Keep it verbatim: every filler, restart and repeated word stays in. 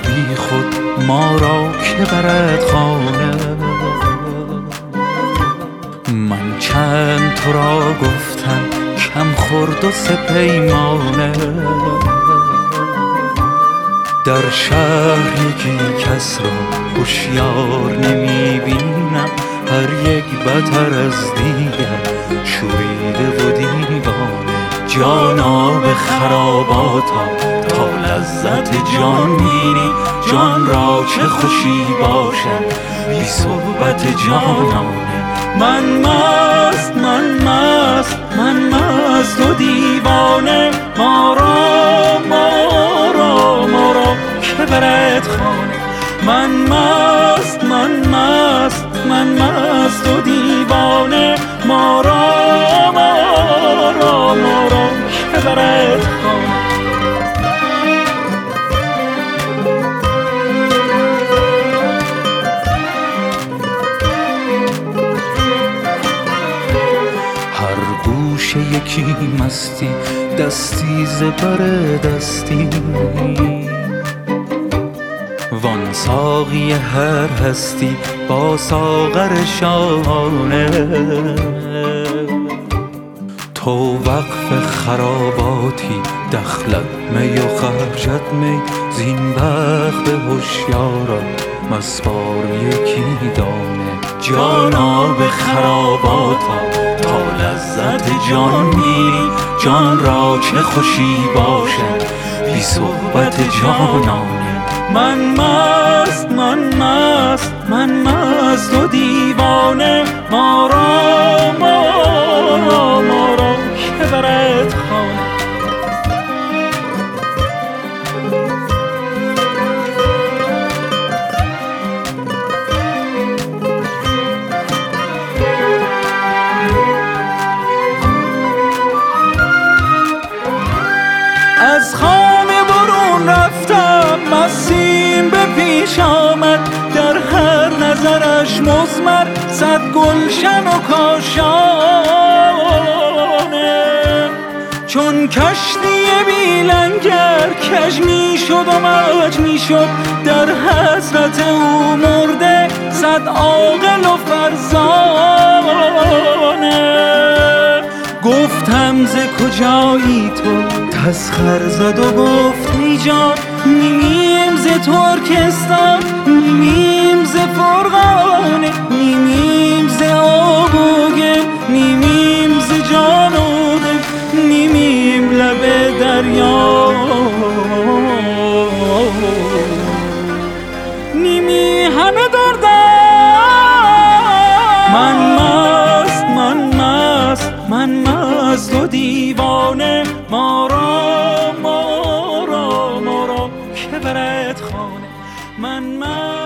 بی خود ما را که برد خانه. من چند تو را گفتم کم خورد و سه پیمانه. در شهر یکی کس را هوشیار نمی بینم، هر یک بتر از دیگر شوریده و دیوانه. جانا به خراباتا تا لذت جان بینی، جان را چه خوشی باشد بی صحبت جانانه. من مست من مست من مست و دیوانه، ما را ما را ما را که برد خانه. من مست من مست من مست و دیوانه، ما را ما را ما را که برد خانه. هر گوشه یکی مستی، دستی زبر دستی، وان ساقی هر هستی با ساغر شانه. تو وقف خراباتی دخلت می و خرجت می، زین وقت هوشیارا مسپار یکی دانه. جانا به خراباتا تا لذت جان بینی، جان را چه خوشی باشد بی صحبت جانانه. من مست من مست من مست و دیوانه، ما را ما را ما را که برد خانه. از خانه برون رفتم، مسیم به پیش آمد، در هر نظرش مضمر صد گلشن و کاشانه. چون کشتی بی لنگر کج می شد و موج می شد، در حضرت او مرده صد عاقل و فرزانه. گفتم ز کجایی تو، تسخر زد و گفت ای جان، نیمیم ز ترکستان، نیمیم ز فرغانه، نیمیم ز آب و گل، نیمیم ز جان و دل، نیمیم لب دریا، نیمی همه دردم. من مست من مست من مست و دیوانه، ما را ما را ما را که برد خانه. من مست